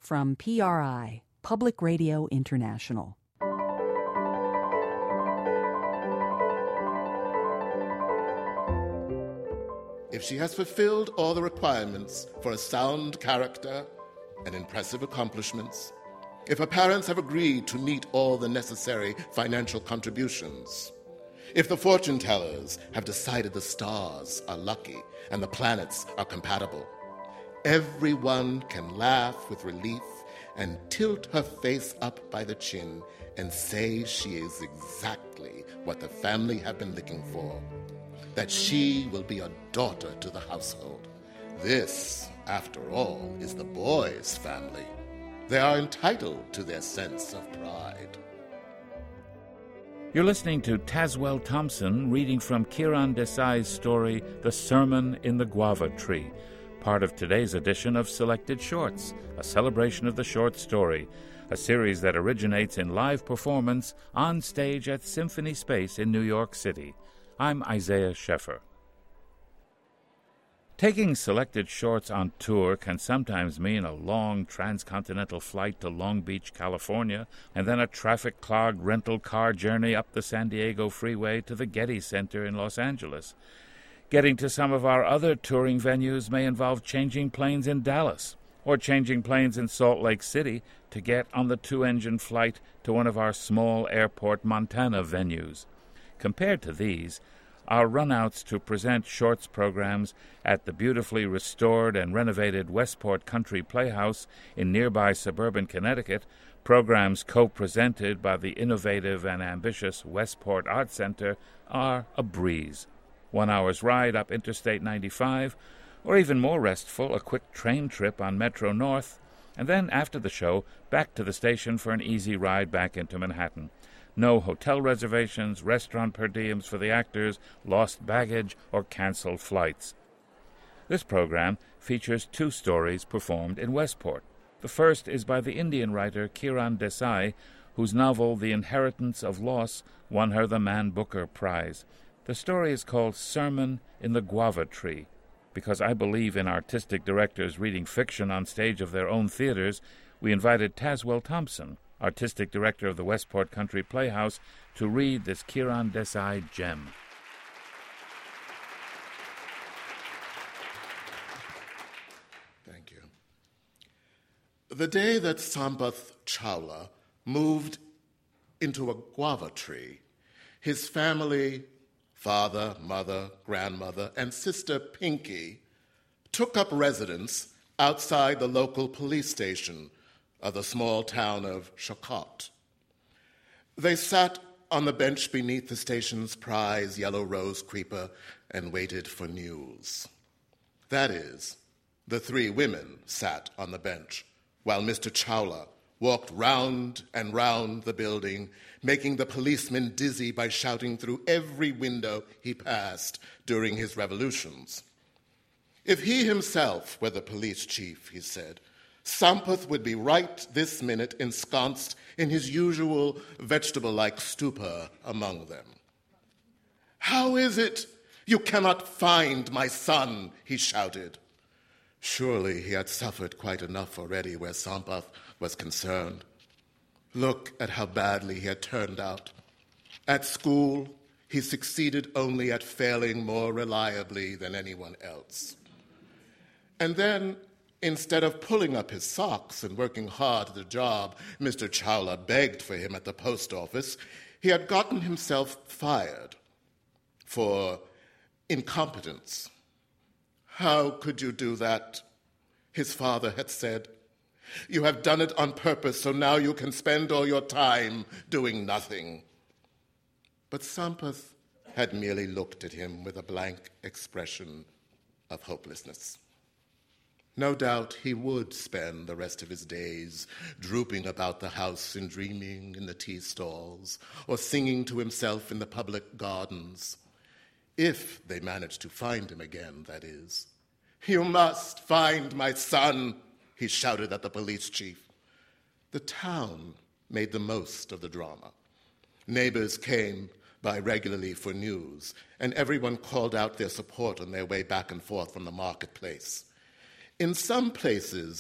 from PRI, Public Radio International. If she has fulfilled all the requirements for a sound character and impressive accomplishments, if her parents have agreed to meet all the necessary financial contributions, if the fortune tellers have decided the stars are lucky and the planets are compatible, everyone can laugh with relief and tilt her face up by the chin and say she is exactly what the family have been looking for, that she will be a daughter to the household. This, after all, is the boys' family. They are entitled to their sense of pride. You're listening to Tazewell Thompson reading from Kiran Desai's story, The Sermon in the Guava Tree, part of today's edition of Selected Shorts, a celebration of the short story, a series that originates in live performance on stage at Symphony Space in New York City. I'm Isaiah Sheffer. Taking Selected Shorts on tour can sometimes mean a long transcontinental flight to Long Beach, California, and then a traffic-clogged rental car journey up the San Diego freeway to the Getty Center in Los Angeles. Getting to some of our other touring venues may involve changing planes in Dallas or changing planes in Salt Lake City to get on the two-engine flight to one of our small airport Montana venues. Compared to these, our runouts to present shorts programs at the beautifully restored and renovated Westport Country Playhouse in nearby suburban Connecticut, programs co-presented by the innovative and ambitious Westport Art Center, are a breeze. 1 hour's ride up Interstate 95, or even more restful, a quick train trip on Metro North, and then after the show, back to the station for an easy ride back into Manhattan. No hotel reservations, restaurant per diems for the actors, lost baggage, or canceled flights. This program features 2 stories performed in Westport. The first is by the Indian writer Kiran Desai, whose novel The Inheritance of Loss won her the Man Booker Prize. The story is called Sermon in the Guava Tree. Because I believe in artistic directors reading fiction on stage of their own theaters, we invited Tazewell Thompson, artistic director of the Westport Country Playhouse, to read this Kiran Desai gem. Thank you. The day that Sampath Chawla moved into a guava tree, his family, father, mother, grandmother, and sister Pinky, took up residence outside the local police station of the small town of Shakot. They sat on the bench beneath the station's prize yellow rose creeper and waited for news. That is, the 3 women sat on the bench, while Mr. Chawla walked round and round the building, making the policemen dizzy by shouting through every window he passed during his revolutions. If he himself were the police chief, he said, Sampath would be right this minute ensconced in his usual vegetable-like stupor among them. "How is it you cannot find my son?" he shouted. Surely he had suffered quite enough already where Sampath was concerned. Look at how badly he had turned out. At school, he succeeded only at failing more reliably than anyone else. And then, instead of pulling up his socks and working hard at the job Mr. Chawla begged for him at the post office, he had gotten himself fired for incompetence. "How could you do that?" his father had said. "You have done it on purpose, so now you can spend all your time doing nothing." But Sampath had merely looked at him with a blank expression of hopelessness. No doubt he would spend the rest of his days drooping about the house and dreaming in the tea stalls or singing to himself in the public gardens. If they managed to find him again, that is. "You must find my son," he shouted at the police chief. The town made the most of the drama. Neighbors came by regularly for news, and everyone called out their support on their way back and forth from the marketplace. In some places,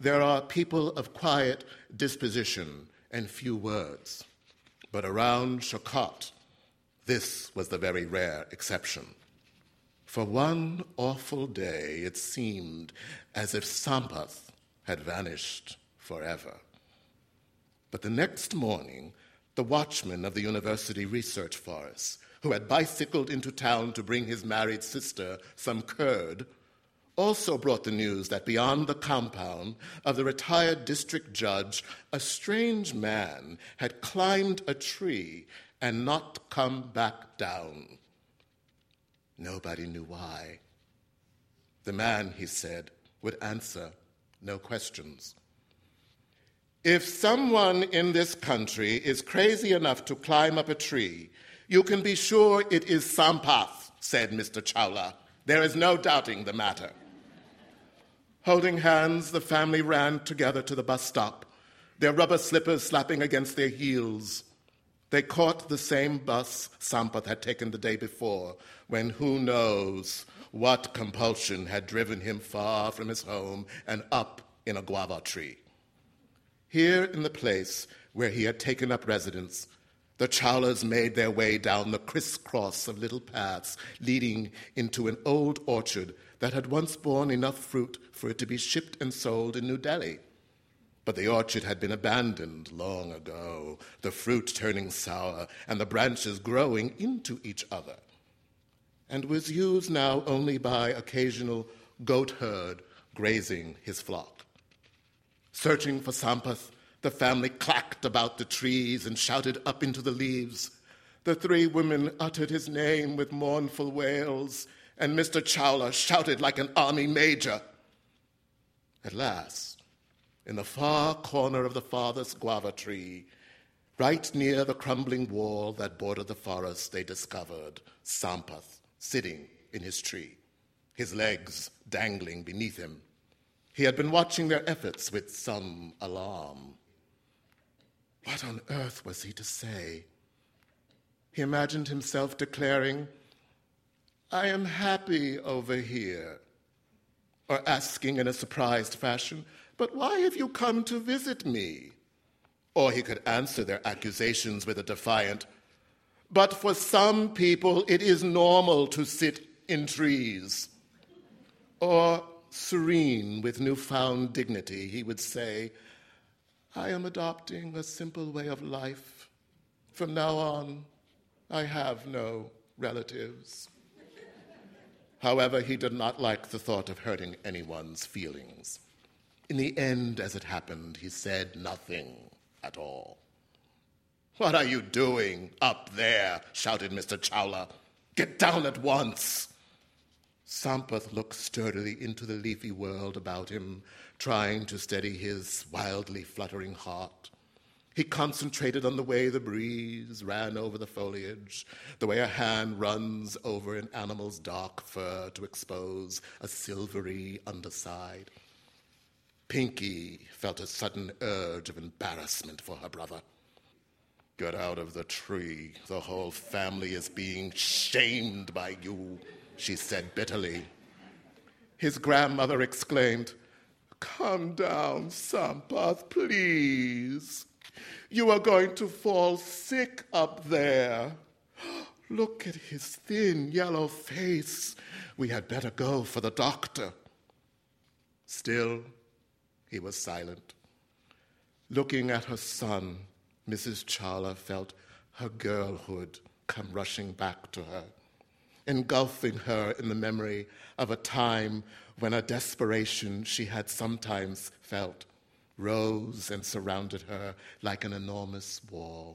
there are people of quiet disposition and few words. But around Shakot, this was the very rare exception. For one awful day, it seemed as if Sampath had vanished forever. But the next morning, the watchman of the university research forest, who had bicycled into town to bring his married sister some curd, also brought the news that beyond the compound of the retired district judge, a strange man had climbed a tree and not come back down. Nobody knew why. The man, he said, would answer no questions. If someone in this country is crazy enough to climb up a tree, you can be sure it is Sampath, said Mr. Chawla. There is no doubting the matter. Holding hands, the family ran together to the bus stop, their rubber slippers slapping against their heels. They caught the same bus Sampath had taken the day before, when who knows what compulsion had driven him far from his home and up in a guava tree. Here in the place where he had taken up residence, the Chawlas made their way down the crisscross of little paths leading into an old orchard that had once borne enough fruit for it to be shipped and sold in New Delhi. But the orchard had been abandoned long ago, the fruit turning sour and the branches growing into each other, and was used now only by occasional goat herd grazing his flock. Searching for Sampath, the family clacked about the trees and shouted up into the leaves. The three women uttered his name with mournful wails, and Mr. Chawla shouted like an army major. At last, in the far corner of the farthest guava tree, right near the crumbling wall that bordered the forest, they discovered Sampath sitting in his tree, his legs dangling beneath him. He had been watching their efforts with some alarm. What on earth was he to say? He imagined himself declaring, "I am happy over here," or asking in a surprised fashion, "But why have you come to visit me?" Or he could answer their accusations with a defiant, "But for some people it is normal to sit in trees." Or, serene with newfound dignity, he would say, "I am adopting a simple way of life. From now on, I have no relatives." However, he did not like the thought of hurting anyone's feelings. In the end, as it happened, he said nothing at all. "What are you doing up there?" shouted Mr. Chawla. "Get down at once." Sampath looked sturdily into the leafy world about him, trying to steady his wildly fluttering heart. He concentrated on the way the breeze ran over the foliage, the way a hand runs over an animal's dark fur to expose a silvery underside. Pinky felt a sudden urge of embarrassment for her brother. "Get out of the tree. The whole family is being shamed by you," she said bitterly. His grandmother exclaimed, "Come down, Sampath, please. You are going to fall sick up there. Look at his thin yellow face. We had better go for the doctor." Still, he was silent. Looking at her son, Mrs. Chawla felt her girlhood come rushing back to her, engulfing her in the memory of a time when a desperation she had sometimes felt rose and surrounded her like an enormous wall.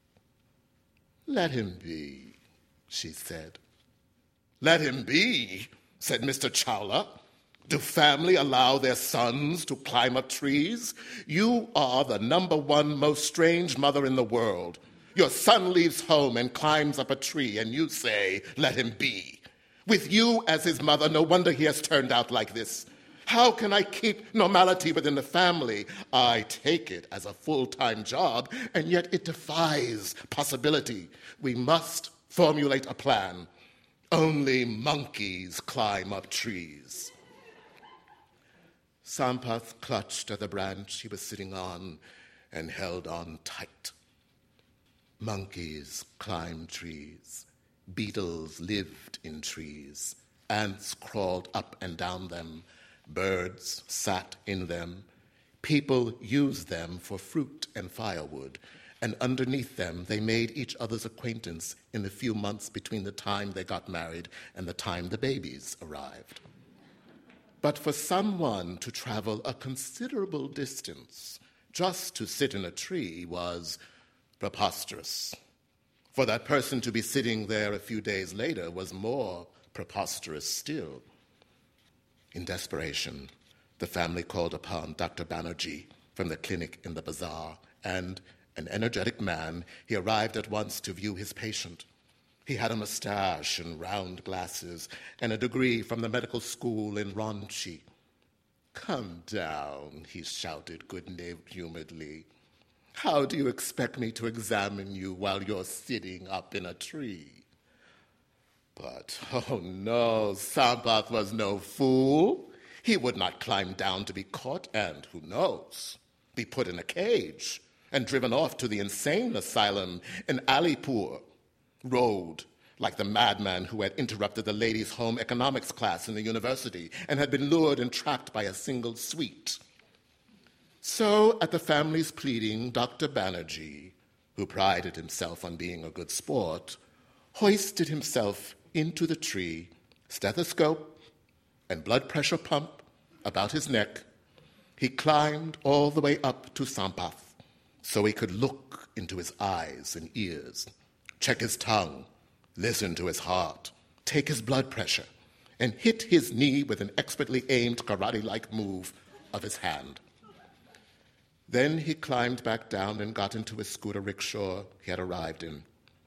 "Let him be," she said. "Let him be," said Mr. Chawla. "Do family allow their sons to climb up trees? You are the number one most strange mother in the world. Your son leaves home and climbs up a tree, and you say, 'Let him be.' With you as his mother, no wonder he has turned out like this. How can I keep normality within the family? I take it as a full-time job, and yet it defies possibility. We must formulate a plan. Only monkeys climb up trees." Sampath clutched at the branch he was sitting on and held on tight. Monkeys climbed trees. Beetles lived in trees. Ants crawled up and down them. Birds sat in them. People used them for fruit and firewood, and underneath them they made each other's acquaintance in the few months between the time they got married and the time the babies arrived. But for someone to travel a considerable distance just to sit in a tree was preposterous. For that person to be sitting there a few days later was more preposterous still. In desperation, the family called upon Dr. Banerjee from the clinic in the bazaar, and, an energetic man, he arrived at once to view his patient. He had a mustache and round glasses and a degree from the medical school in Ranchi. "Come down," he shouted good-humouredly. "How do you expect me to examine you while you're sitting up in a tree?" But, oh no, Sampath was no fool. He would not climb down to be caught and, who knows, be put in a cage and driven off to the insane asylum in Alipur Road, like the madman who had interrupted the ladies' home economics class in the university and had been lured and trapped by a single sweet. So, at the family's pleading, Dr. Banerjee, who prided himself on being a good sport, hoisted himself into the tree, stethoscope and blood pressure pump about his neck. He climbed all the way up to Sampath so he could look into his eyes and ears, check his tongue, listen to his heart, take his blood pressure, and hit his knee with an expertly aimed karate-like move of his hand. Then he climbed back down and got into his scooter rickshaw he had arrived in.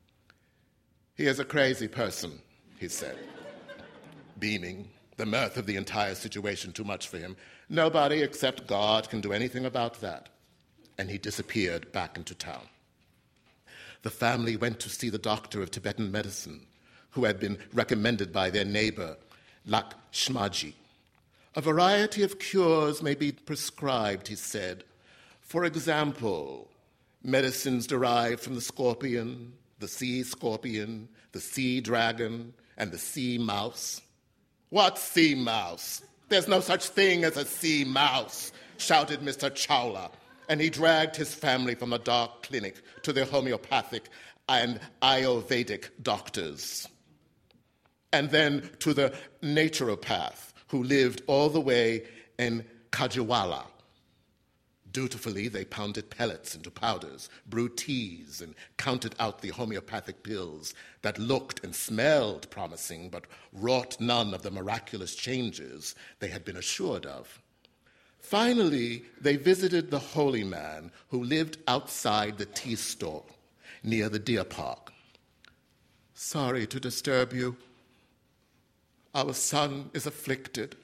"He is a crazy person," he said, beaming, the mirth of the entire situation too much for him. "Nobody except God can do anything about that." And he disappeared back into town. The family went to see the doctor of Tibetan medicine, who had been recommended by their neighbor, Lakshmaji. "A variety of cures may be prescribed," he said. "For example, medicines derived from the scorpion, the sea scorpion, the sea dragon, and the sea mouse." "What sea mouse? There's no such thing as a sea mouse," shouted Mr. Chawla, and he dragged his family from the dark clinic to the homeopathic and Ayurvedic doctors, and then to the naturopath who lived all the way in Kajiwala. Dutifully, they pounded pellets into powders, brewed teas, and counted out the homeopathic pills that looked and smelled promising but wrought none of the miraculous changes they had been assured of. Finally, they visited the holy man who lived outside the tea store near the deer park. "Sorry to disturb you. Our son is afflicted."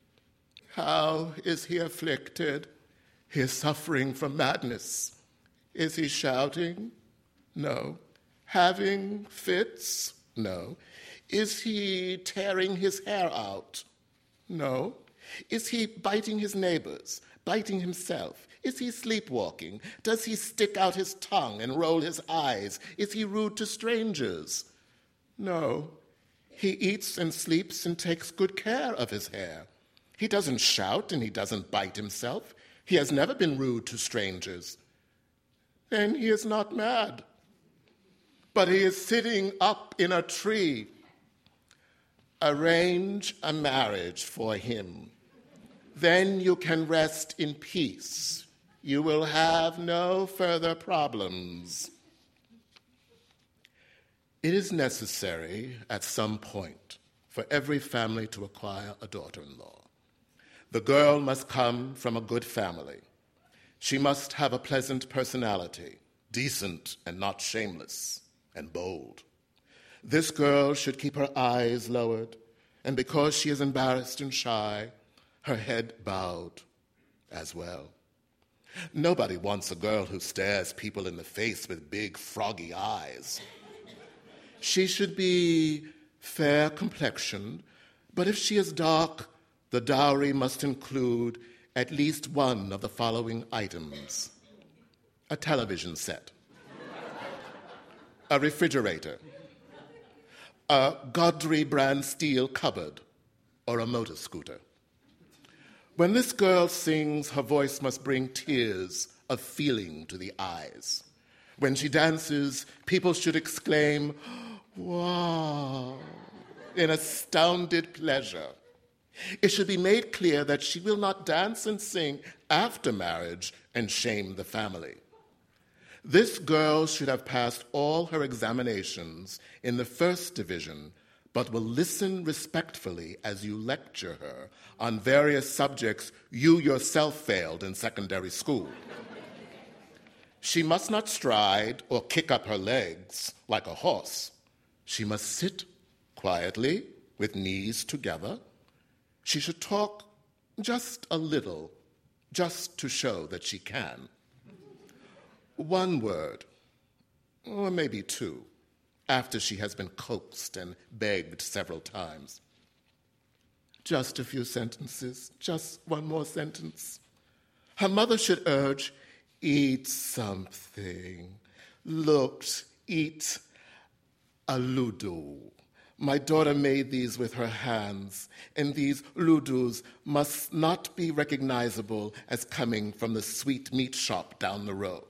"How is he afflicted?" "He is suffering from madness." "Is he shouting?" "No." "Having fits?" "No." "Is he tearing his hair out?" "No." "Is he biting his neighbors, biting himself? Is he sleepwalking? Does he stick out his tongue and roll his eyes? Is he rude to strangers?" "No. He eats and sleeps and takes good care of his hair. He doesn't shout and he doesn't bite himself. He has never been rude to strangers." "Then he is not mad." "But he is sitting up in a tree." "Arrange a marriage for him. Then you can rest in peace. You will have no further problems." It is necessary at some point for every family to acquire a daughter-in-law. The girl must come from a good family. She must have a pleasant personality, decent and not shameless, and bold. This girl should keep her eyes lowered, and because she is embarrassed and shy, her head bowed as well. Nobody wants a girl who stares people in the face with big, froggy eyes. She should be fair-complexioned, but if she is dark, the dowry must include at least one of the following items: a television set, a refrigerator, a Godry brand steel cupboard, or a motor scooter. When this girl sings, her voice must bring tears of feeling to the eyes. When she dances, people should exclaim, "Wow," in astounded pleasure. It should be made clear that she will not dance and sing after marriage and shame the family. This girl should have passed all her examinations in the first division, but will listen respectfully as you lecture her on various subjects you yourself failed in secondary school. She must not stride or kick up her legs like a horse. She must sit quietly with knees together. She should talk just a little, just to show that she can. One word, or maybe two, after she has been coaxed and begged several times. Just a few sentences, just one more sentence. Her mother should urge, "Eat something. Look, eat a ludu. My daughter made these with her hands, and these ludus must not be recognizable as coming from the sweet meat shop down the road."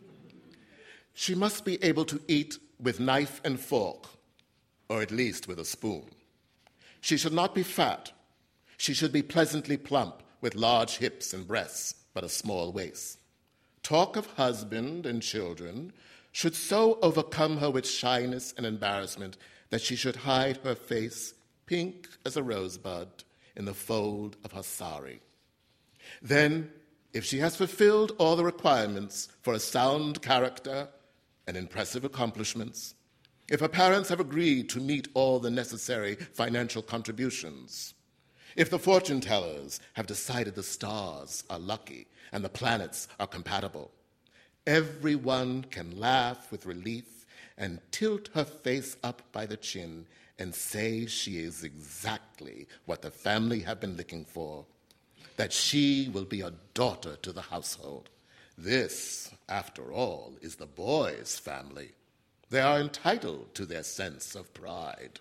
She must be able to eat with knife and fork, or at least with a spoon. She should not be fat. She should be pleasantly plump with large hips and breasts, but a small waist. Talk of husband and children should so overcome her with shyness and embarrassment that she should hide her face, pink as a rosebud, in the fold of her sari. Then, if she has fulfilled all the requirements for a sound character and impressive accomplishments, if her parents have agreed to meet all the necessary financial contributions, if the fortune tellers have decided the stars are lucky and the planets are compatible, everyone can laugh with relief and tilt her face up by the chin and say she is exactly what the family have been looking for, that she will be a daughter to the household. This, after all, is the boys' family. They are entitled to their sense of pride.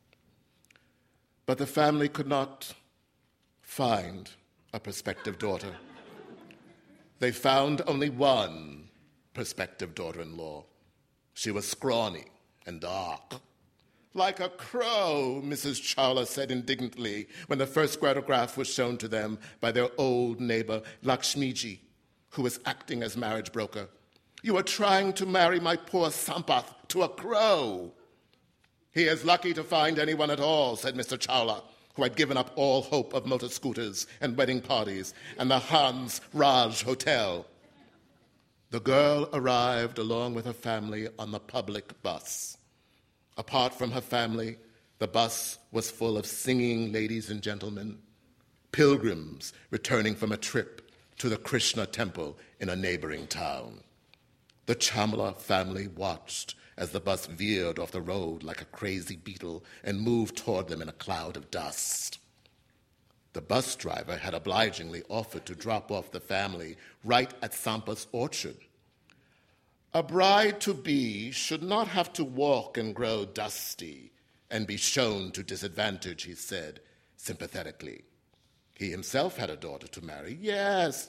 But the family could not find a prospective daughter. They found only one prospective daughter-in-law. She was scrawny and dark. "Like a crow," Mrs. Chawla said indignantly when the first photograph was shown to them by their old neighbor, Lakshmiji, who was acting as marriage broker. "You are trying to marry my poor Sampath to a crow." "He is lucky to find anyone at all," said Mr. Chawla, who had given up all hope of motor scooters and wedding parties and the Hans Raj Hotel. The girl arrived along with her family on the public bus. Apart from her family, the bus was full of singing ladies and gentlemen, pilgrims returning from a trip to the Krishna temple in a neighboring town. The Chamla family watched as the bus veered off the road like a crazy beetle and moved toward them in a cloud of dust. The bus driver had obligingly offered to drop off the family right at Sampath's orchard. "A bride-to-be should not have to walk and grow dusty and be shown to disadvantage," he said sympathetically. He himself had a daughter to marry. Yes,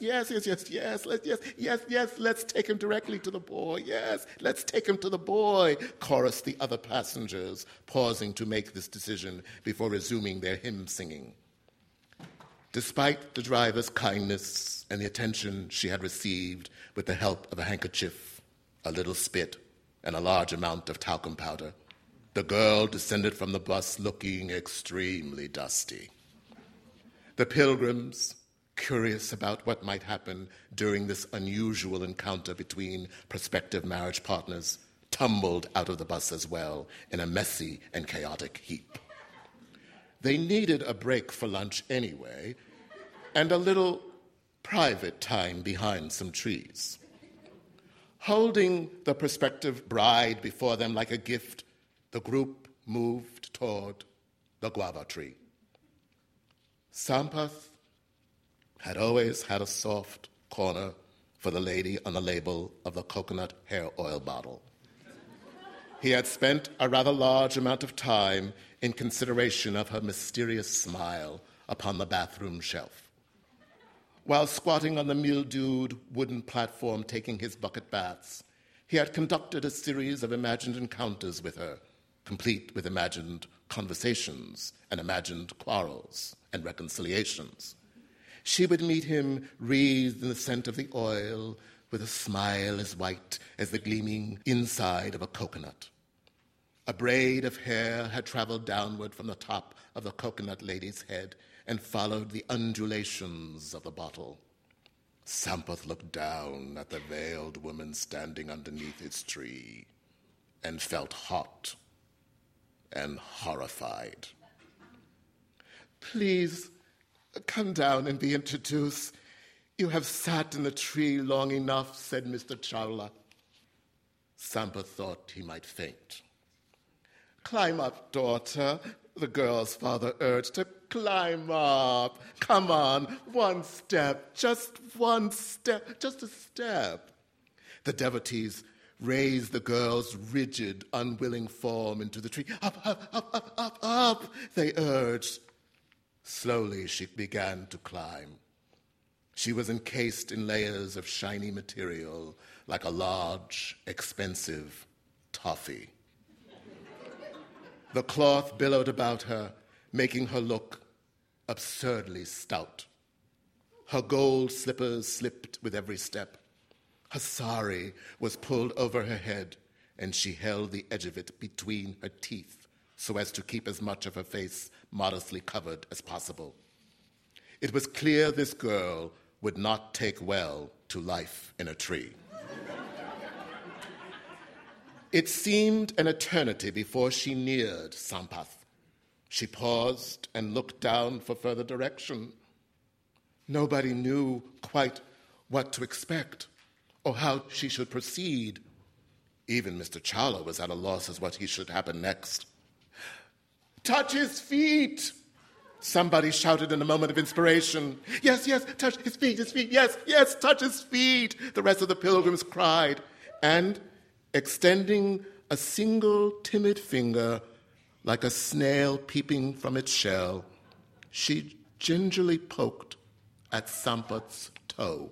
let's take him directly to the boy. Yes, let's take him to the boy, chorused the other passengers, pausing to make this decision before resuming their hymn singing. Despite the driver's kindness and the attention she had received with the help of a handkerchief, a little spit, and a large amount of talcum powder, the girl descended from the bus looking extremely dusty. The pilgrims, curious about what might happen during this unusual encounter between prospective marriage partners, tumbled out of the bus as well in a messy and chaotic heap. They needed a break for lunch anyway, and a little private time behind some trees. Holding the prospective bride before them like a gift, the group moved toward the guava tree. "Sampath, had always had a soft corner for the lady on the label of the coconut hair oil bottle. He had spent a rather large amount of time in consideration of her mysterious smile upon the bathroom shelf. While squatting on the mildewed wooden platform taking his bucket baths, he had conducted a series of imagined encounters with her, complete with imagined conversations and imagined quarrels and reconciliations. She would meet him wreathed in the scent of the oil, with a smile as white as the gleaming inside of a coconut. A braid of hair had traveled downward from the top of the coconut lady's head and followed the undulations of the bottle. Sampath looked down at the veiled woman standing underneath his tree and felt hot and horrified. "Please, come down and be introduced. You have sat in the tree long enough," said Mr. Chawla. Sampath thought he might faint. "Climb up, daughter," the girl's father urged her. "Climb up. Come on, one step, just a step." The devotees raised the girl's rigid, unwilling form into the tree. Up, they urged. Slowly she began to climb. She was encased in layers of shiny material, like a large, expensive toffee. The cloth billowed about her, making her look absurdly stout. Her gold slippers slipped with every step. Her sari was pulled over her head, and she held the edge of it between her teeth so as to keep as much of her face modestly covered as possible. It was clear this girl would not take well to life in a tree. It seemed an eternity before she neared Sampath. She paused and looked down for further direction. Nobody knew quite what to expect or how she should proceed. Even Mr. Chawla was at a loss as what he should happen next. "Touch his feet!" Somebody shouted in a moment of inspiration. Yes, touch his feet, yes, touch his feet, the rest of the pilgrims cried. And, extending a single timid finger, like a snail peeping from its shell, she gingerly poked at Sampath's toe.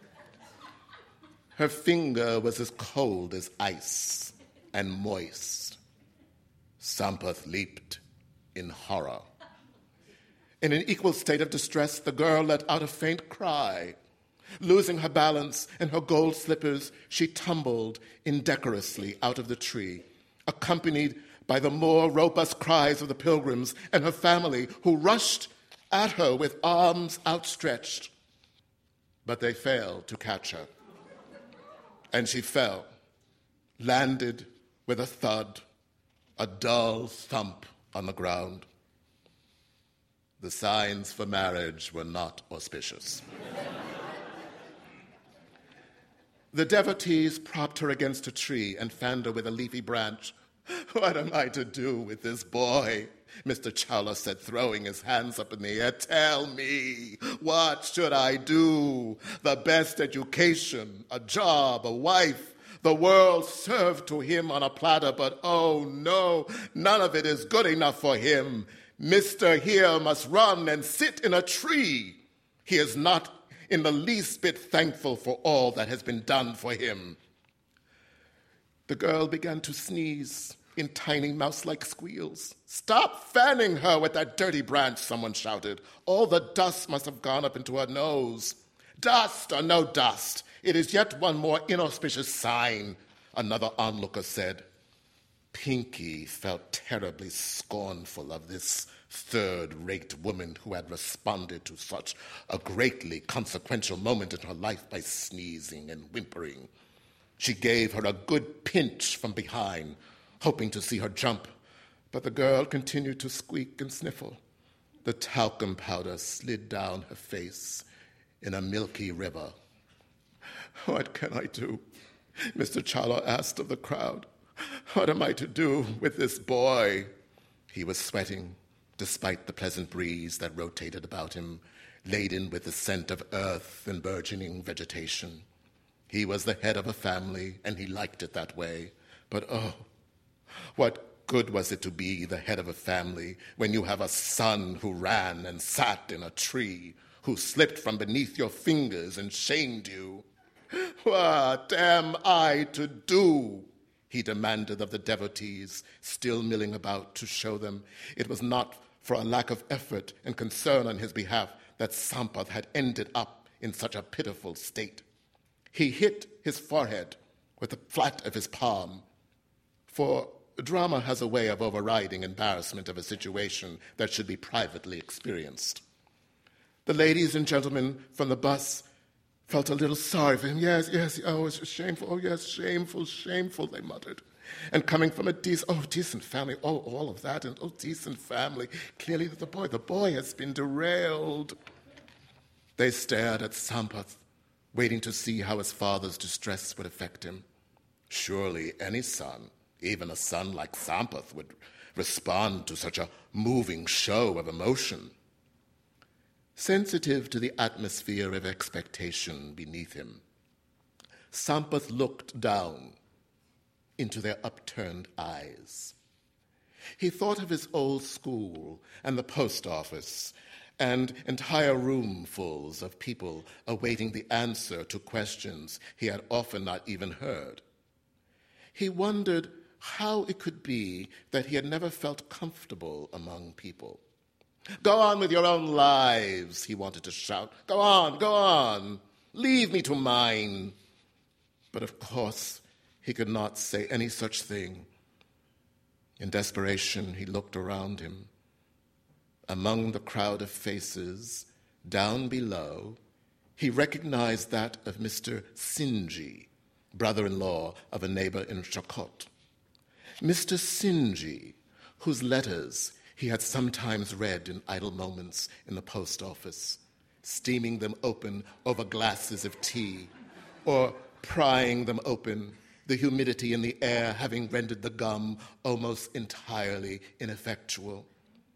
Her finger was as cold as ice and moist. Sampath leaped in horror. In an equal state of distress, the girl let out a faint cry. Losing her balance and her gold slippers, she tumbled indecorously out of the tree, accompanied by the more robust cries of the pilgrims and her family, who rushed at her with arms outstretched. But they failed to catch her, and she fell, landed with a thud, a dull thump on the ground. The signs for marriage were not auspicious. The devotees propped her against a tree and fanned her with a leafy branch. "What am I to do with this boy?" Mr. Chawla said, throwing his hands up in the air. "Tell me, what should I do? The best education, a job, a wife, the world served to him on a platter, but oh no, none of it is good enough for him. Mr. here must run and sit in a tree. He is not in the least bit thankful for all that has been done for him." The girl began to sneeze in tiny mouse-like squeals. "Stop fanning her with that dirty branch," someone shouted. "All the dust must have gone up into her nose." "Dust or no dust, it is yet one more inauspicious sign," another onlooker said. Pinky felt terribly scornful of this third-rate woman who had responded to such a greatly consequential moment in her life by sneezing and whimpering. She gave her a good pinch from behind, hoping to see her jump, but the girl continued to squeak and sniffle. The talcum powder slid down her face in a milky river. "What can I do?" Mr. Chawla asked of the crowd. "What am I to do with this boy?" He was sweating, despite the pleasant breeze that rotated about him, laden with the scent of earth and burgeoning vegetation. He was the head of a family, and he liked it that way. But oh, what good was it to be the head of a family when you have a son who ran and sat in a tree, who slipped from beneath your fingers and shamed you? What am I to do? He demanded of the devotees, still milling about to show them it was not for a lack of effort and concern on his behalf that Sampath had ended up in such a pitiful state. He hit his forehead with the flat of his palm, for drama has a way of overriding embarrassment of a situation that should be privately experienced. The ladies and gentlemen from the bus felt a little sorry for him. Yes, oh, it's shameful. Oh, yes, shameful, they muttered. And coming from a decent family, oh, all of that, and decent family. Clearly the boy has been derailed. They stared at Sampath, waiting to see how his father's distress would affect him. Surely any son, even a son like Sampath, would respond to such a moving show of emotion. Sensitive to the atmosphere of expectation beneath him, Sampath looked down into their upturned eyes. He thought of his old school and the post office and entire roomfuls of people awaiting the answer to questions he had often not even heard. He wondered how it could be that he had never felt comfortable among people. Go on with your own lives, he wanted to shout. Go on, leave me to mine. But of course, he could not say any such thing. In desperation, he looked around him. Among the crowd of faces, down below, he recognized that of Mr. Sinji, brother-in-law of a neighbor in Shakot. Mr. Sinji, whose letters he had sometimes read in idle moments in the post office, steaming them open over glasses of tea, or prying them open, the humidity in the air having rendered the gum almost entirely ineffectual.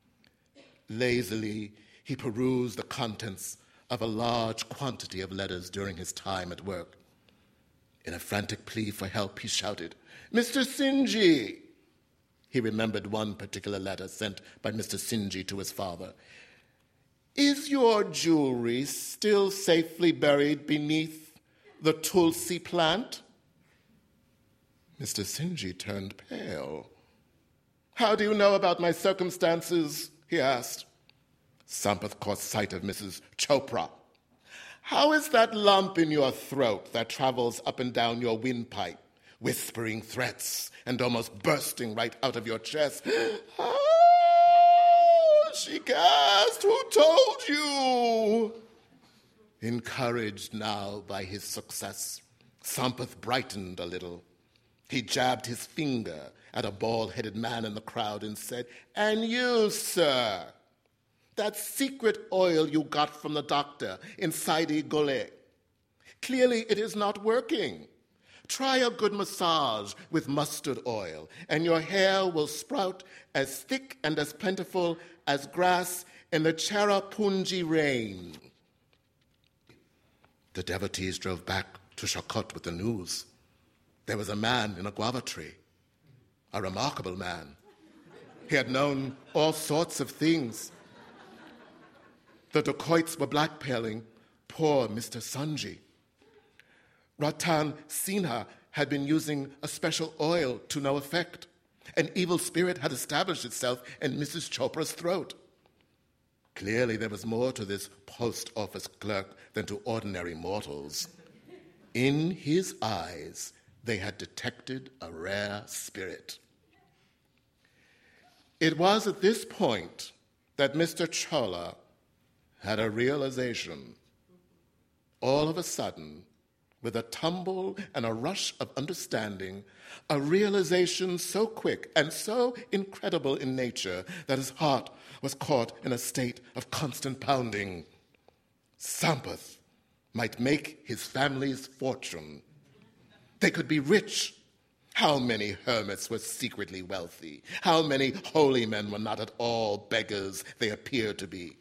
Lazily, he perused the contents of a large quantity of letters during his time at work. In a frantic plea for help, he shouted, Mr. Sinji! He remembered one particular letter sent by Mr. Sinji to his father. Is your jewelry still safely buried beneath the tulsi plant? Mr. Sinji turned pale. How do you know about my circumstances? He asked. Sampath caught sight of Mrs. Chopra. How is that lump in your throat that travels up and down your windpipe, whispering threats and almost bursting right out of your chest? She gasped. Who told you? Encouraged now by his success, Sampath brightened a little. He jabbed his finger at a bald-headed man in the crowd and said, And you, sir, that secret oil you got from the doctor in Saidi Gole, clearly it is not working. Try a good massage with mustard oil, and your hair will sprout as thick and as plentiful as grass in the Cherrapunji rain. The devotees drove back to Shakot with the news. There was a man in a guava tree, a remarkable man. He had known all sorts of things. The dacoits were blackmailing poor Mr. Sanji. Ratan Sinha had been using a special oil to no effect. An evil spirit had established itself in Mrs. Chopra's throat. Clearly there was more to this post office clerk than to ordinary mortals. In his eyes, they had detected a rare spirit. It was at this point that Mr. Chola had a realization. All of a sudden, with a tumble and a rush of understanding, a realization so quick and so incredible in nature that his heart was caught in a state of constant pounding. Sampath might make his family's fortune. They could be rich. How many hermits were secretly wealthy? How many holy men were not at all beggars they appeared to be?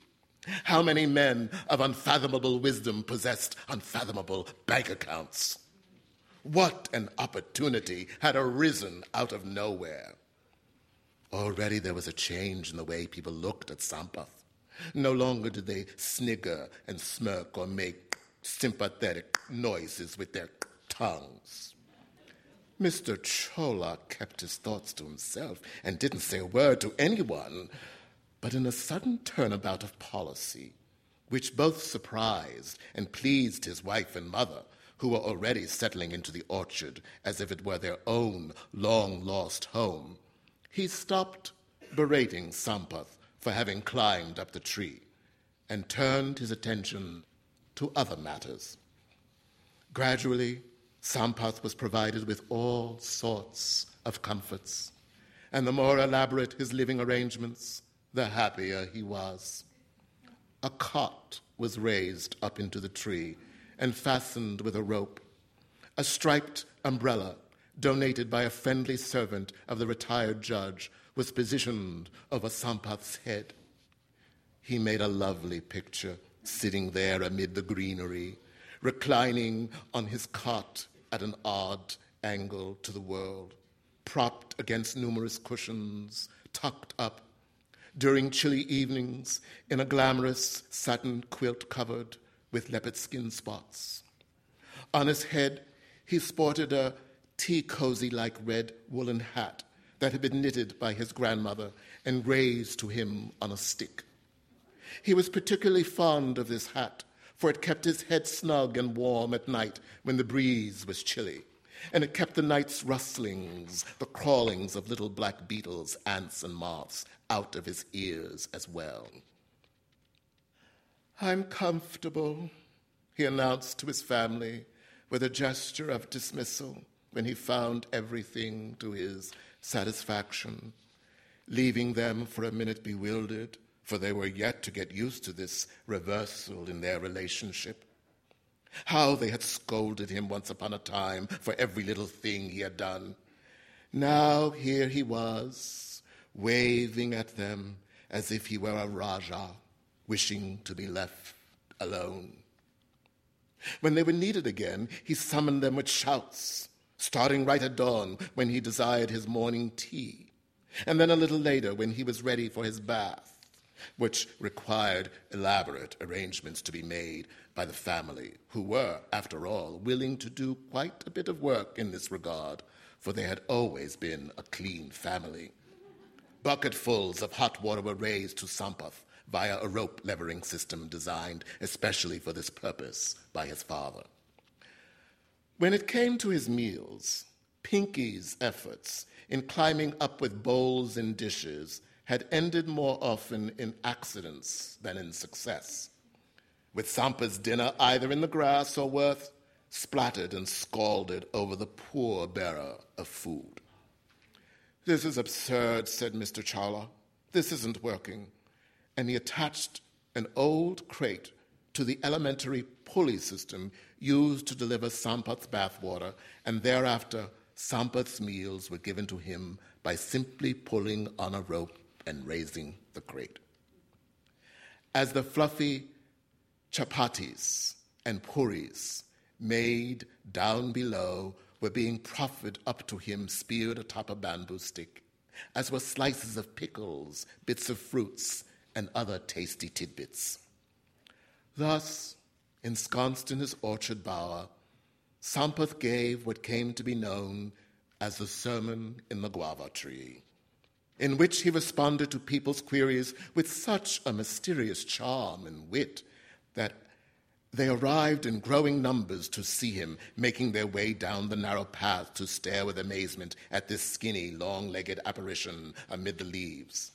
How many men of unfathomable wisdom possessed unfathomable bank accounts? What an opportunity had arisen out of nowhere. Already there was a change in the way people looked at Sampath. No longer did they snigger and smirk or make sympathetic noises with their tongues. Mr. Chola kept his thoughts to himself and didn't say a word to anyone, but in a sudden turnabout of policy, which both surprised and pleased his wife and mother, who were already settling into the orchard as if it were their own long-lost home, he stopped berating Sampath for having climbed up the tree and turned his attention to other matters. Gradually, Sampath was provided with all sorts of comforts, and the more elaborate his living arrangements, the happier he was. A cot was raised up into the tree and fastened with a rope. A striped umbrella, donated by a friendly servant of the retired judge, was positioned over Sampath's head. He made a lovely picture, sitting there amid the greenery, reclining on his cot at an odd angle to the world, propped against numerous cushions, tucked up, during chilly evenings in a glamorous satin quilt covered with leopard skin spots. On his head, he sported a tea-cozy-like red woolen hat that had been knitted by his grandmother and raised to him on a stick. He was particularly fond of this hat, for it kept his head snug and warm at night when the breeze was chilly, and it kept the night's rustlings, the crawlings of little black beetles, ants, and moths out of his ears as well. "I'm comfortable," he announced to his family with a gesture of dismissal when he found everything to his satisfaction, leaving them for a minute bewildered, for they were yet to get used to this reversal in their relationship. How they had scolded him once upon a time for every little thing he had done. Now here he was, waving at them as if he were a Raja, wishing to be left alone. When they were needed again, he summoned them with shouts, starting right at dawn when he desired his morning tea, and then a little later when he was ready for his bath, which required elaborate arrangements to be made by the family, who were, after all, willing to do quite a bit of work in this regard, for they had always been a clean family. Bucketfuls of hot water were raised to Sampath via a rope levering system designed especially for this purpose by his father. When it came to his meals, Pinky's efforts in climbing up with bowls and dishes had ended more often in accidents than in success, with Sampath's dinner either in the grass or worse, splattered and scalded over the poor bearer of food. "This is absurd," said Mr. Chawla. "This isn't working." And he attached an old crate to the elementary pulley system used to deliver Sampath's bathwater, and thereafter Sampath's meals were given to him by simply pulling on a rope and raising the crate. As the fluffy chapatis and puris made down below were being proffered up to him speared atop a bamboo stick, as were slices of pickles, bits of fruits, and other tasty tidbits. Thus, ensconced in his orchard bower, Sampath gave what came to be known as the Sermon in the Guava Tree, in which he responded to people's queries with such a mysterious charm and wit that they arrived in growing numbers to see him, making their way down the narrow path to stare with amazement at this skinny, long-legged apparition amid the leaves.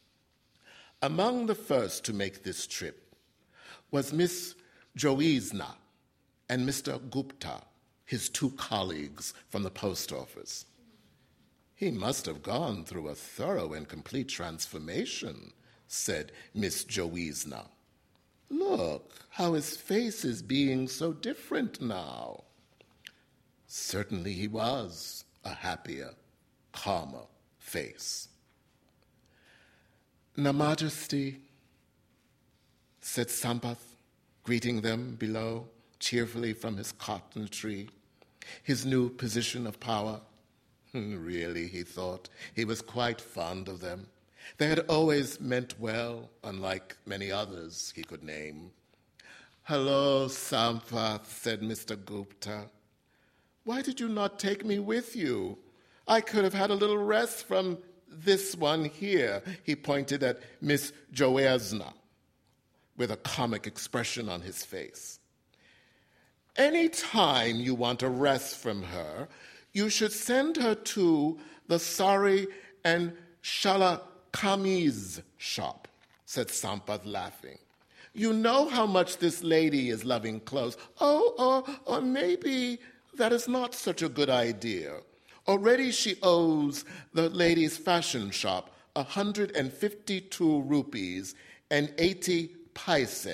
Among the first to make this trip was Miss Joizna and Mr. Gupta, his two colleagues from the post office. "He must have gone through a thorough and complete transformation," said Miss Joizna. "Look how his face is being so different now." Certainly he was a happier, calmer face. "Na Majesty," said Sampath, greeting them below cheerfully from his cotton tree, his new position of power. Really, he thought, he was quite fond of them. They had always meant well, unlike many others he could name. "Hello, Sampath," said Mr. Gupta. "Why did you not take me with you? I could have had a little rest from this one here." He pointed at Miss Joesna with a comic expression on his face. "Any time you want a rest from her, you should send her to the Sari and Shala Kamiz shop," said Sampath, laughing. "You know how much this lady is loving clothes. Or maybe that is not such a good idea. Already she owes the ladies' fashion shop 152 rupees and 80 paise.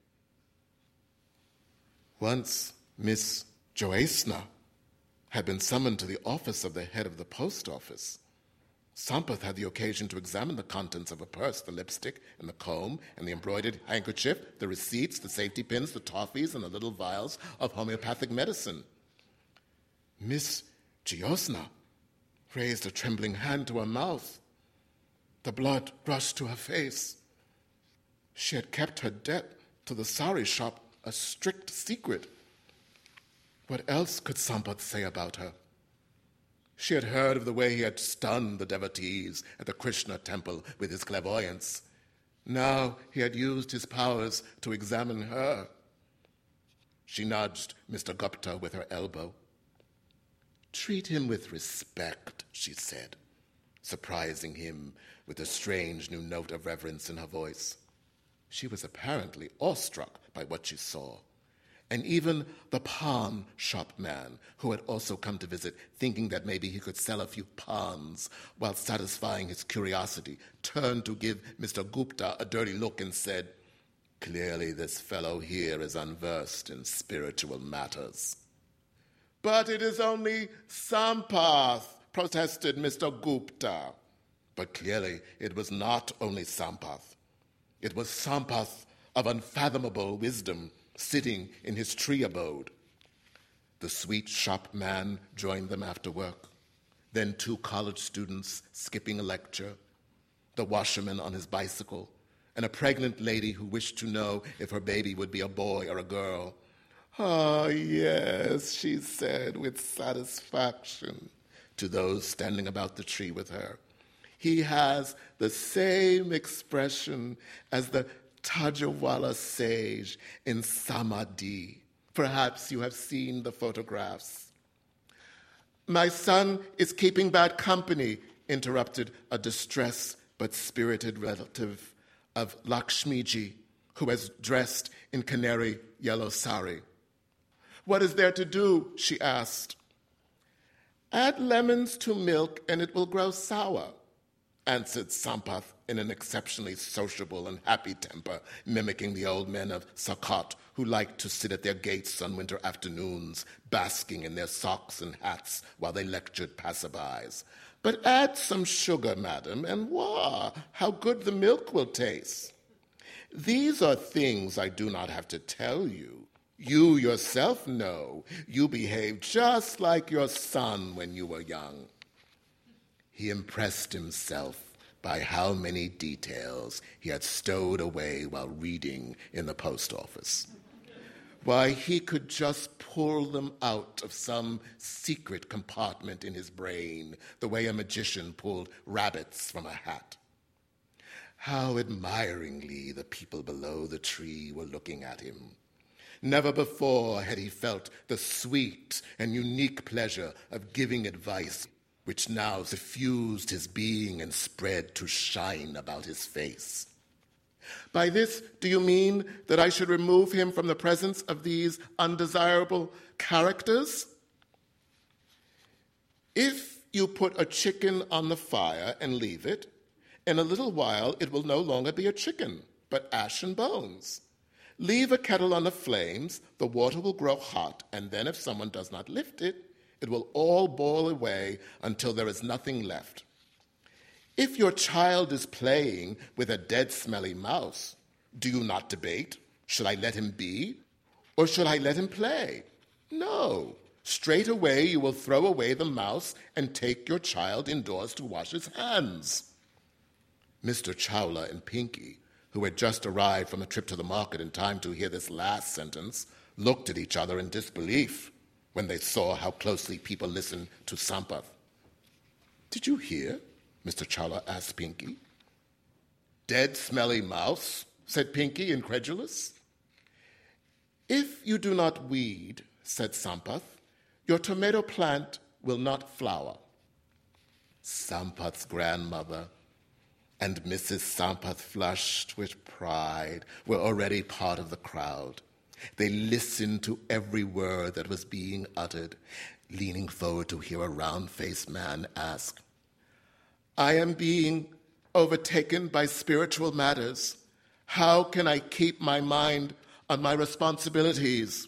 Once Miss Joesna had been summoned to the office of the head of the post office. Sampath had the occasion to examine the contents of a purse, the lipstick and the comb and the embroidered handkerchief, the receipts, the safety pins, the toffees, and the little vials of homeopathic medicine. Miss Joesna raised a trembling hand to her mouth. The blood rushed to her face. She had kept her debt to the sari shop a strict secret. What else could Sampath say about her? She had heard of the way he had stunned the devotees at the Krishna temple with his clairvoyance. Now he had used his powers to examine her. She nudged Mr. Gupta with her elbow. "Treat him with respect," she said, surprising him with a strange new note of reverence in her voice. She was apparently awestruck by what she saw. And even the pawn shop man, who had also come to visit, thinking that maybe he could sell a few pawns while satisfying his curiosity, turned to give Mr. Gupta a dirty look and said, "Clearly this fellow here is unversed in spiritual matters." "But it is only Sampath," protested Mr. Gupta. But clearly it was not only Sampath. It was Sampath of unfathomable wisdom, sitting in his tree abode. The sweet shop man joined them after work, then 2 college students skipping a lecture, the washerman on his bicycle, and a pregnant lady who wished to know if her baby would be a boy or a girl. "Ah, yes," she said with satisfaction to those standing about the tree with her. "He has the same expression as the Tajawala sage in Samadhi. Perhaps you have seen the photographs." "My son is keeping bad company," interrupted a distressed but spirited relative of Lakshmiji, who was dressed in canary yellow sari. "What is there to do?" she asked. "Add lemons to milk and it will grow sour," answered Sampath in an exceptionally sociable and happy temper, mimicking the old men of Sakot who liked to sit at their gates on winter afternoons, basking in their socks and hats while they lectured passerbys. "But add some sugar, madam, and voila, how good the milk will taste. These are things I do not have to tell you. You yourself know. You behaved just like your son when you were young." He impressed himself by how many details he had stowed away while reading in the post office. Why, he could just pull them out of some secret compartment in his brain, the way a magician pulled rabbits from a hat. How admiringly the people below the tree were looking at him. Never before had he felt the sweet and unique pleasure of giving advice, which now suffused his being and spread to shine about his face. "By this, do you mean that I should remove him from the presence of these undesirable characters?" "If you put a chicken on the fire and leave it, in a little while it will no longer be a chicken, but ash and bones. Leave a kettle on the flames, the water will grow hot, and then if someone does not lift it, it will all boil away until there is nothing left. If your child is playing with a dead, smelly mouse, Do you not debate? Should I let him be? Or should I let him play? No. Straight away you will throw away the mouse and take your child indoors to wash his hands. Mr. Chawla and Pinky, who had just arrived from a trip to the market in time to hear this last sentence, looked at each other in disbelief when they saw how closely people listened to Sampath. Did you hear? Mr. Chawla asked Pinky. Dead, smelly mouse, said Pinky, incredulous. If you do not weed, said Sampath, your tomato plant will not flower. Sampath's grandmother and Mrs. Sampath, flushed with pride, were already part of the crowd. They listened to every word that was being uttered, leaning forward to hear a round-faced man ask, I am being overtaken by spiritual matters. How can I keep my mind on my responsibilities?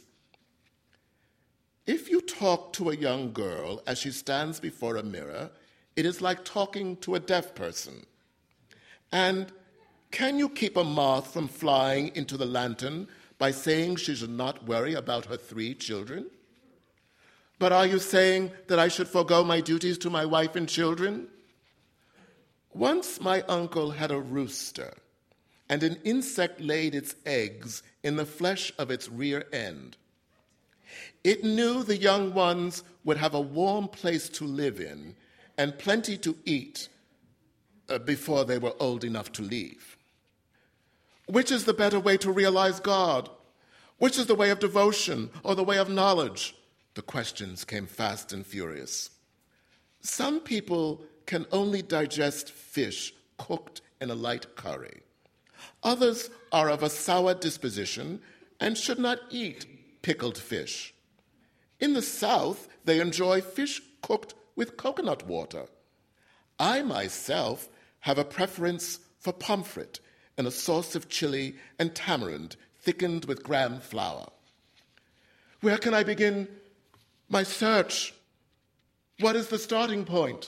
If you talk to a young girl as she stands before a mirror, it is like talking to a deaf person. And can you keep a moth from flying into the lantern by saying she should not worry about her 3 children? But are you saying that I should forego my duties to my wife and children? Once my uncle had a rooster, and an insect laid its eggs in the flesh of its rear end. It knew the young ones would have a warm place to live in and plenty to eat before they were old enough to leave. Which is the better way to realize God? Which is the way of devotion or the way of knowledge? The questions came fast and furious. Some people can only digest fish cooked in a light curry. Others are of a sour disposition and should not eat pickled fish. In the South, they enjoy fish cooked with coconut water. I myself have a preference for pomfret and a sauce of chili and tamarind thickened with gram flour. Where can I begin my search? What is the starting point?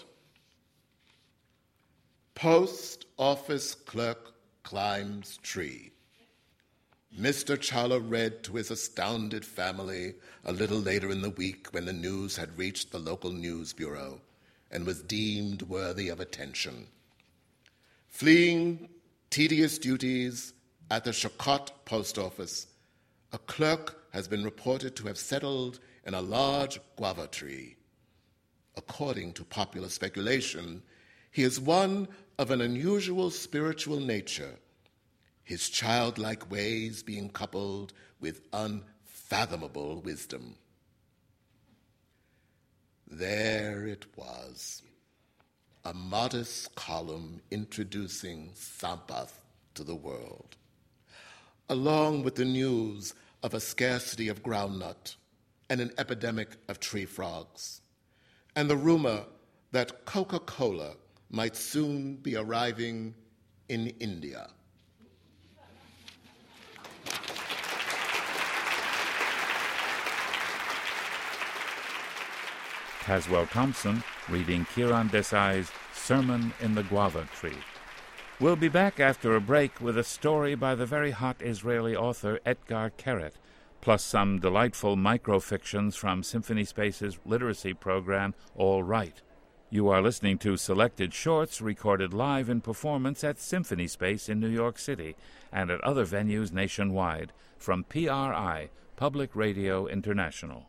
Post office clerk climbs tree. Mr. Chawla read to his astounded family a little later in the week when the news had reached the local news bureau and was deemed worthy of attention. Fleeing tedious duties at the Shakot post office, a clerk has been reported to have settled in a large guava tree. According to popular speculation, he is one of an unusual spiritual nature, his childlike ways being coupled with unfathomable wisdom. There it was, a modest column introducing Sampath to the world, along with the news of a scarcity of groundnut and an epidemic of tree frogs, and the rumor that Coca-Cola might soon be arriving in India. Caswell Thompson reading Kiran Desai's Sermon in the Guava Tree. We'll be back after a break with a story by the very hot Israeli author Etgar Keret, plus some delightful microfictions from Symphony Space's literacy program, All Right. You are listening to selected shorts recorded live in performance at Symphony Space in New York City and at other venues nationwide from PRI, Public Radio International.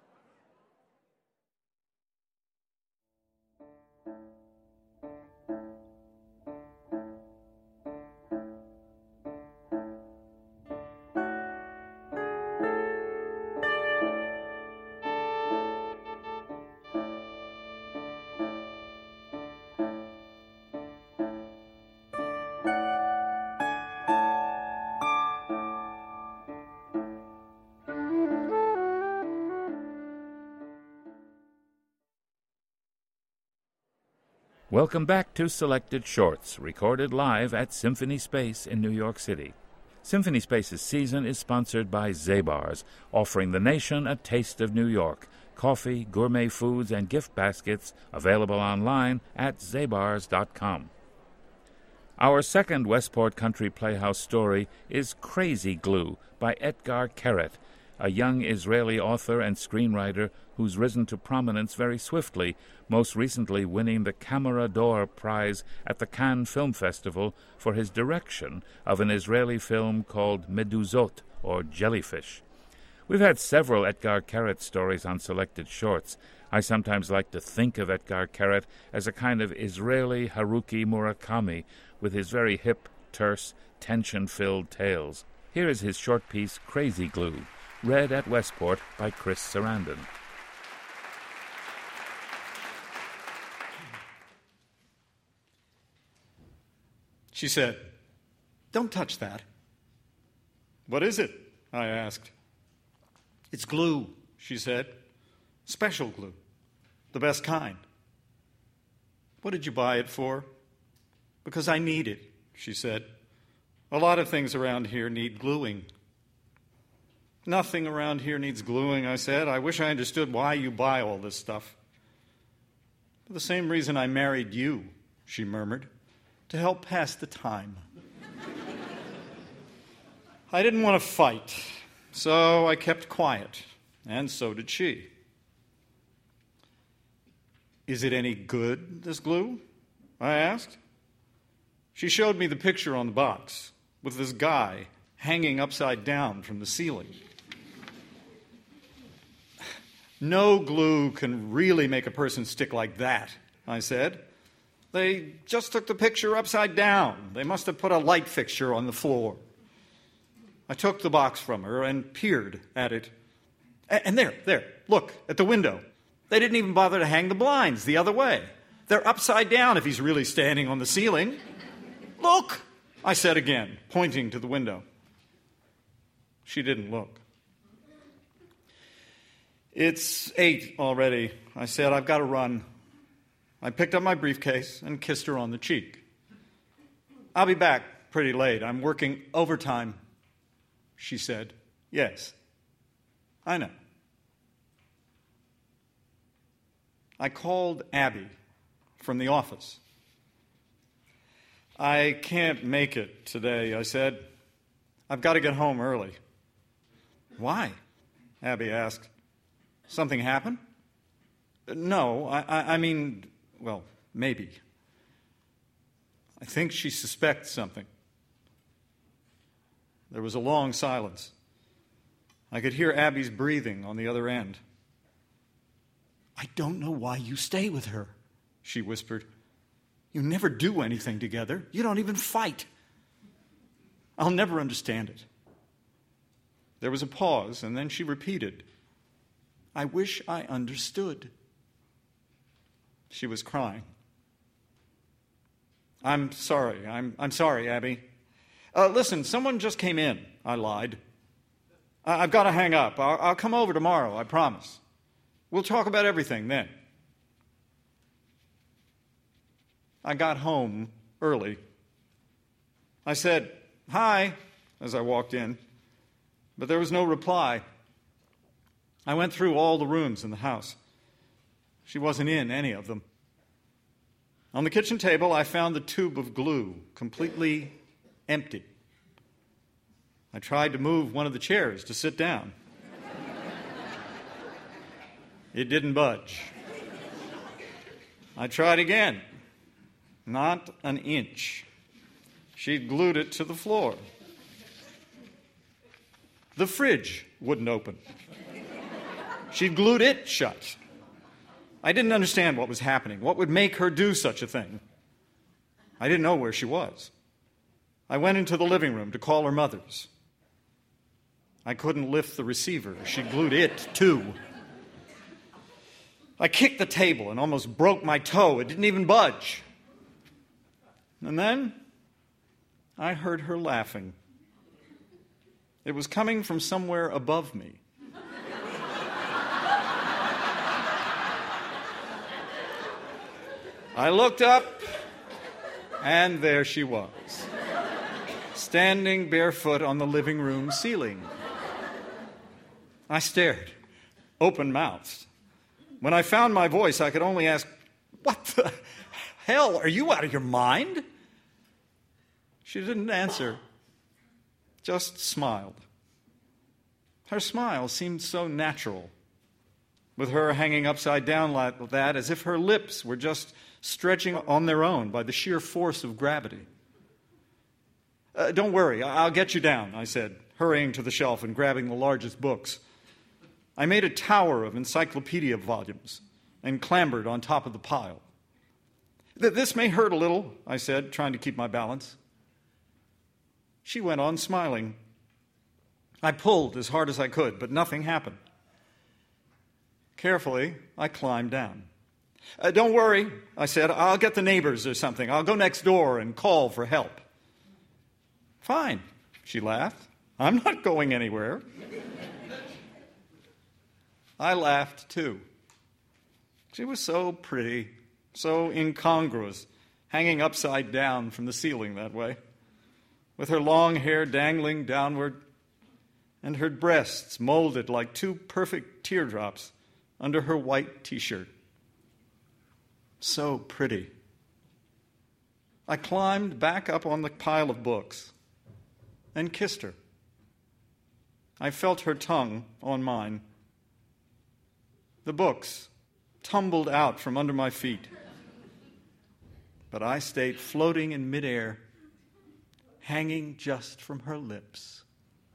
Welcome back to Selected Shorts, recorded live at Symphony Space in New York City. Symphony Space's season is sponsored by Zabar's, offering the nation a taste of New York. Coffee, gourmet foods, and gift baskets available online at zabars.com. Our second Westport Country Playhouse story is Crazy Glue by Etgar Keret, a young Israeli author and screenwriter who's risen to prominence very swiftly, most recently winning the Camera d'Or Prize at the Cannes Film Festival for his direction of an Israeli film called Meduzot, or Jellyfish. We've had several Etgar Keret stories on Selected Shorts. I sometimes like to think of Etgar Keret as a kind of Israeli Haruki Murakami with his very hip, terse, tension-filled tales. Here is his short piece, Crazy Glue, read at Westport by Chris Sarandon. She said, "Don't touch that." "What is it?" I asked. "It's glue," she said. "Special glue. The best kind." "What did you buy it for?" "Because I need it," she said. "A lot of things around here need gluing." "Nothing around here needs gluing," I said. "I wish I understood why you buy all this stuff." "For the same reason I married you," she murmured, "to help pass the time." I didn't want to fight, so I kept quiet, and so did she. "Is it any good, this glue?" I asked. She showed me the picture on the box, with this guy hanging upside down from the ceiling. "No glue can really make a person stick like that," I said. "They just took the picture upside down. They must have put a light fixture on the floor." I took the box from her and peered at it. And there, look, at the window. They didn't even bother to hang the blinds the other way. They're upside down if he's really standing on the ceiling. "Look," I said again, pointing to the window. She didn't look. "It's 8 already," I said. "I've got to run." I picked up my briefcase and kissed her on the cheek. "I'll be back pretty late. I'm working overtime." She said, "Yes, I know." I called Abby from the office. "I can't make it today," I said. "I've got to get home early." "Why?" Abby asked. "Something happened?" "No, I mean, well, maybe. I think she suspects something." There was a long silence. I could hear Abby's breathing on the other end. "I don't know why you stay with her," she whispered. "You never do anything together. You don't even fight. I'll never understand it." There was a pause, and then she repeated, "I wish I understood." She was crying. "I'm sorry. I'm sorry, Abby. Listen, someone just came in," I lied. "I've got to hang up. I'll come over tomorrow, I promise. We'll talk about everything then." I got home early. I said, "Hi," as I walked in, but there was no reply. I went through all the rooms in the house. She wasn't in any of them. On the kitchen table, I found the tube of glue, completely empty. I tried to move one of the chairs to sit down. It didn't budge. I tried again. Not an inch. She'd glued it to the floor. The fridge wouldn't open. She'd glued it shut. I didn't understand what was happening. What would make her do such a thing? I didn't know where she was. I went into the living room to call her mother's. I couldn't lift the receiver. She glued it, too. I kicked the table and almost broke my toe. It didn't even budge. And then I heard her laughing. It was coming from somewhere above me. I looked up, and there she was, standing barefoot on the living room ceiling. I stared, open-mouthed. When I found my voice, I could only ask, "What the hell? Are you out of your mind?" She didn't answer, just smiled. Her smile seemed so natural, with her hanging upside down like that, as if her lips were just stretching on their own by the sheer force of gravity. Don't worry, I'll get you down, I said, hurrying to the shelf and grabbing the largest books. I made a tower of encyclopedia volumes and clambered on top of the pile. This may hurt a little, I said, trying to keep my balance. She went on smiling. I pulled as hard as I could, but nothing happened. Carefully, I climbed down. Don't worry, I said, I'll get the neighbors or something. I'll go next door and call for help. Fine, she laughed. I'm not going anywhere. I laughed too. She was so pretty, so incongruous, hanging upside down from the ceiling that way, with her long hair dangling downward and her breasts molded like two perfect teardrops under her white t-shirt. So pretty. I climbed back up on the pile of books and kissed her. I felt her tongue on mine. The books tumbled out from under my feet, but I stayed floating in midair, hanging just from her lips.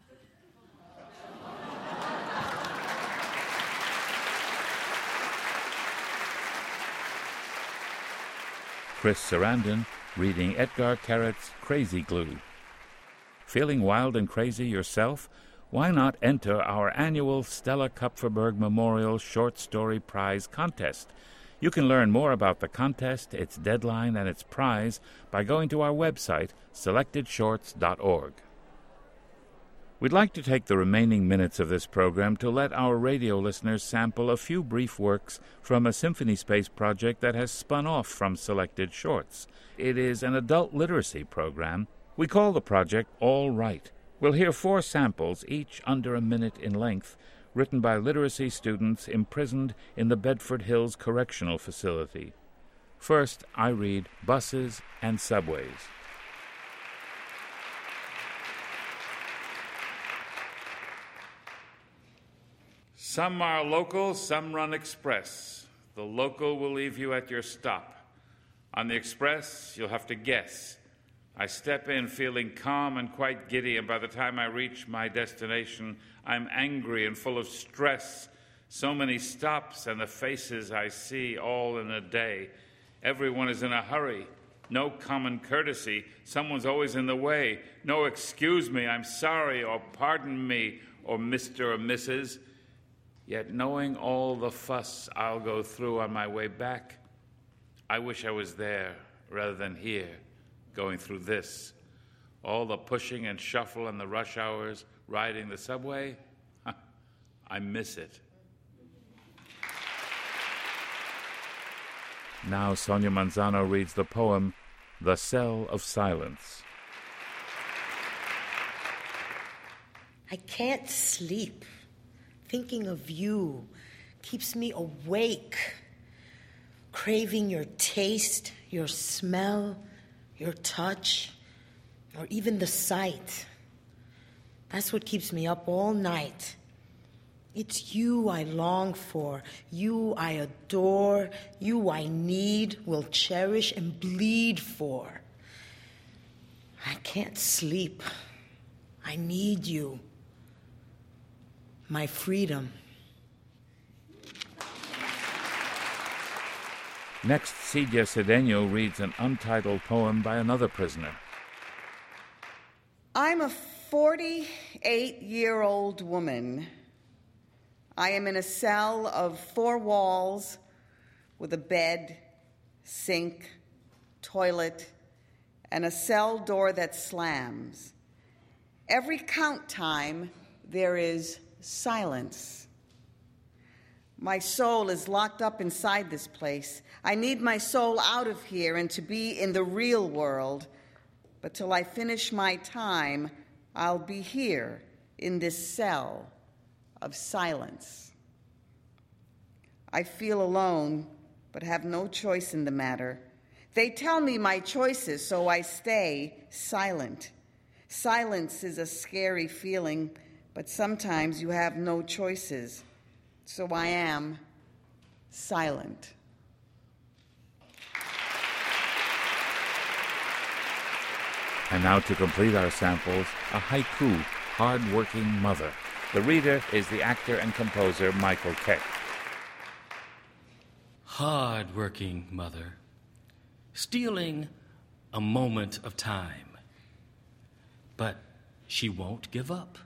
Chris Sarandon reading Edgar Kerat's Crazy Glue. Feeling wild and crazy yourself? Why not enter our annual Stella Kupferberg Memorial Short Story Prize Contest? You can learn more about the contest, its deadline, and its prize by going to our website, selectedshorts.org. We'd like to take the remaining minutes of this program to let our radio listeners sample a few brief works from a Symphony Space project that has spun off from Selected Shorts. It is an adult literacy program. We call the project All Right. We'll hear 4 samples, each under a minute in length, written by literacy students imprisoned in the Bedford Hills Correctional Facility. First, I read Buses and Subways. Some are local, some run express. The local will leave you at your stop. On the express, you'll have to guess. I step in feeling calm and quite giddy, and by the time I reach my destination, I'm angry and full of stress. So many stops and the faces I see all in a day. Everyone is in a hurry. No common courtesy. Someone's always in the way. No excuse me, I'm sorry, or pardon me, or Mr. or Mrs. Yet knowing all the fuss I'll go through on my way back, I wish I was there rather than here, going through this. All the pushing and shuffle and the rush hours, riding the subway, I miss it. Now Sonia Manzano reads the poem, The Cell of Silence. I can't sleep. Thinking of you keeps me awake. Craving your taste, your smell, your touch, or even the sight. That's what keeps me up all night. It's you I long for, you I adore, you I need, will cherish, and bleed for. I can't sleep. I need you. My freedom. Next, Cydia Cedeno reads an untitled poem by another prisoner. I'm a 48-year-old woman. I am in a cell of 4 walls with a bed, sink, toilet, and a cell door that slams. Every count time, there is silence. My soul is locked up inside this place. I need my soul out of here and to be in the real world. But till I finish my time, I'll be here in this cell of silence. I feel alone, but have no choice in the matter. They tell me my choices, so I stay silent. Silence is a scary feeling, but sometimes you have no choices. So I am silent. And now to complete our samples, a haiku, Hard-Working Mother. The reader is the actor and composer Michael Keck. Hard-working mother, stealing a moment of time, but she won't give up.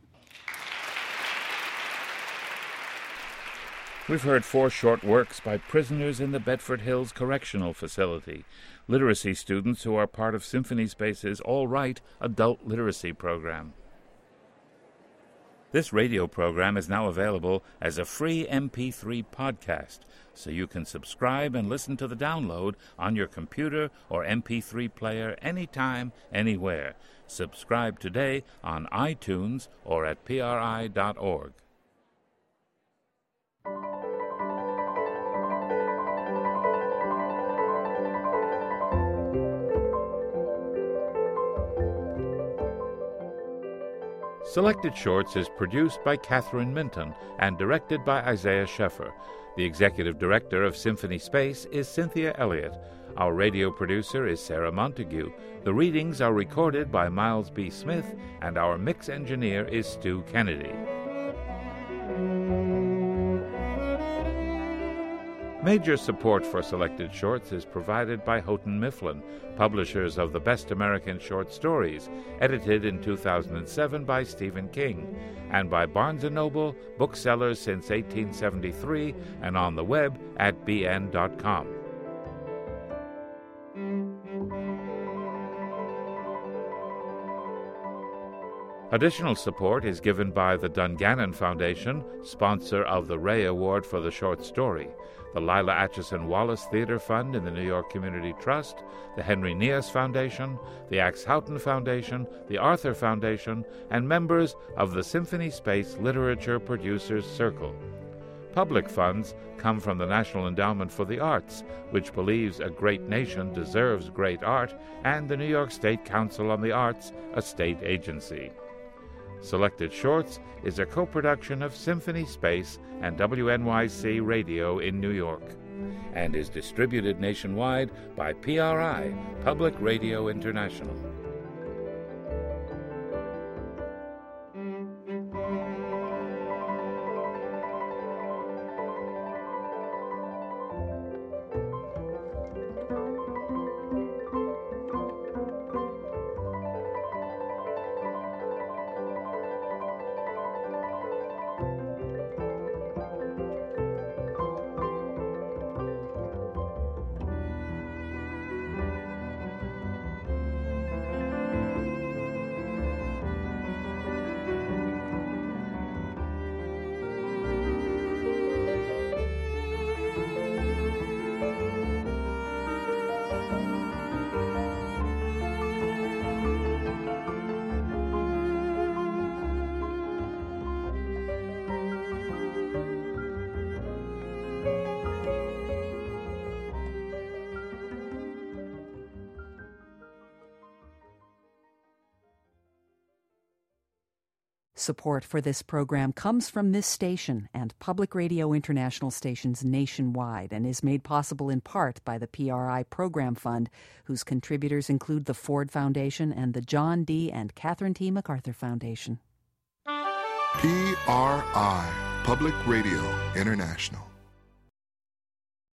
We've heard 4 short works by prisoners in the Bedford Hills Correctional Facility, literacy students who are part of Symphony Space's All Right adult literacy program. This radio program is now available as a free MP3 podcast, so you can subscribe and listen to the download on your computer or MP3 player anytime, anywhere. Subscribe today on iTunes or at PRI.org. Selected Shorts is produced by Catherine Minton and directed by Isaiah Sheffer. The executive director of Symphony Space is Cynthia Elliott. Our radio producer is Sarah Montague. The readings are recorded by Miles B. Smith, and our mix engineer is Stu Kennedy. Major support for Selected Shorts is provided by Houghton Mifflin, publishers of the Best American Short Stories, edited in 2007 by Stephen King, and by Barnes & Noble, booksellers since 1873, and on the web at bn.com. Additional support is given by the Dungannon Foundation, sponsor of the Ray Award for the Short Story, the Lila Atchison Wallace Theater Fund in the New York Community Trust, the Henry Nias Foundation, the Axe Houghton Foundation, the Arthur Foundation, and members of the Symphony Space Literature Producers Circle. Public funds come from the National Endowment for the Arts, which believes a great nation deserves great art, and the New York State Council on the Arts, a state agency. Selected Shorts is a co-production of Symphony Space and WNYC Radio in New York, and is distributed nationwide by PRI, Public Radio International. Support for this program comes from this station and Public Radio International stations nationwide, and is made possible in part by the PRI Program Fund, whose contributors include the Ford Foundation and the John D. and Catherine T. MacArthur Foundation. PRI, Public Radio International.